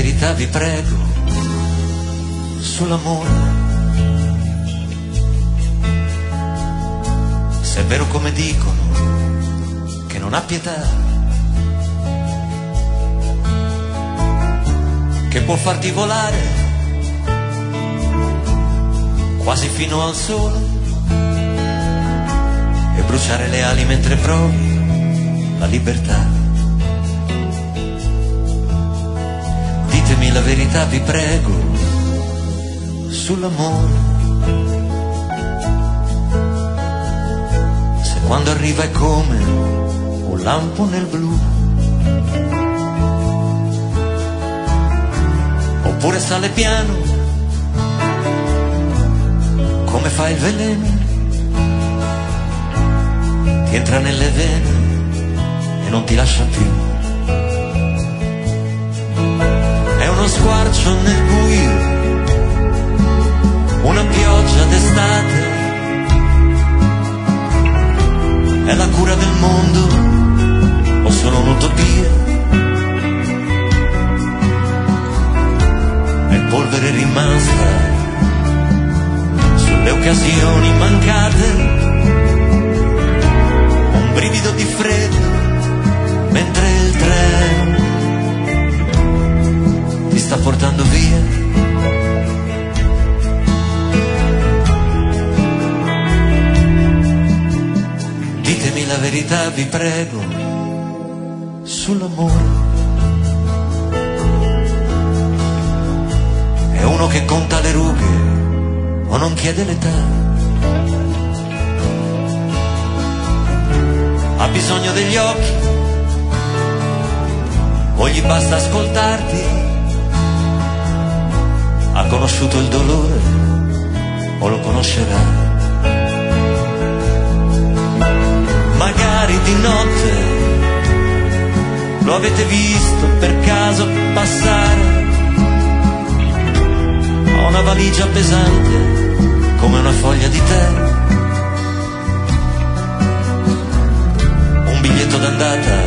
verità vi prego sull'amore. Se è vero come dicono che non ha pietà, che può farti volare quasi fino al sole e bruciare le ali mentre provi la libertà. Ditemi la verità vi prego sull'amore. Se quando arriva è come un lampo nel blu, oppure sale piano come fa il veleno, ti entra nelle vene e non ti lascia più. È uno squarcio nel buio, una pioggia d'estate, è la cura del mondo o solo un'utopia? È polvere rimasta sulle occasioni mancate, un brivido di freddo mentre il treno ti sta portando via. Ditemi la verità vi prego sull'amore. È uno che conta le rughe o non chiede l'età, ha bisogno degli occhi o gli basta ascoltarti, ha conosciuto il dolore o lo conoscerà. Magari di notte lo avete visto per caso passare, ha una valigia pesante come una foglia di tè, un biglietto d'andata,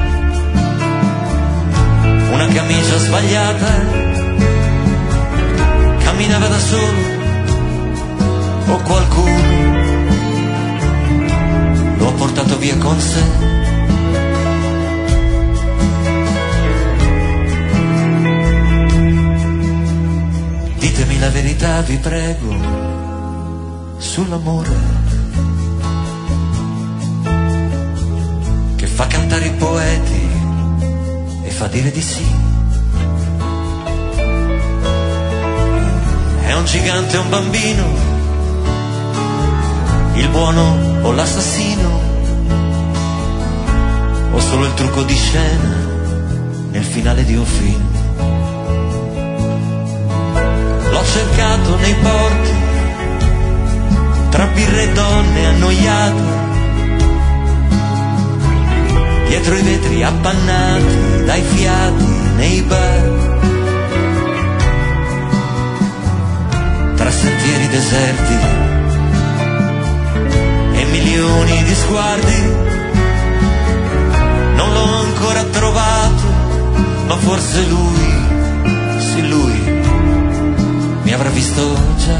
una camicia sbagliata, camminava da solo o qualcuno lo ha portato via con sé. Ditemi la verità vi prego sull'amore, che fa cantare i poeti e fa dire di sì. È un gigante o un bambino, il buono o l'assassino, o solo il trucco di scena nel finale di un film. L'ho cercato nei porti, tra birre e donne annoiate, dietro i vetri appannati dai fiati nei bar, tra sentieri deserti e milioni di sguardi. Non l'ho ancora trovato, ma forse lui, sì lui, mi avrà visto già.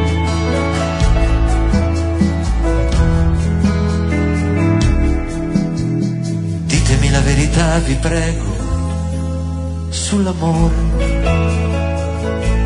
Ditemi la verità vi prego sull'amore.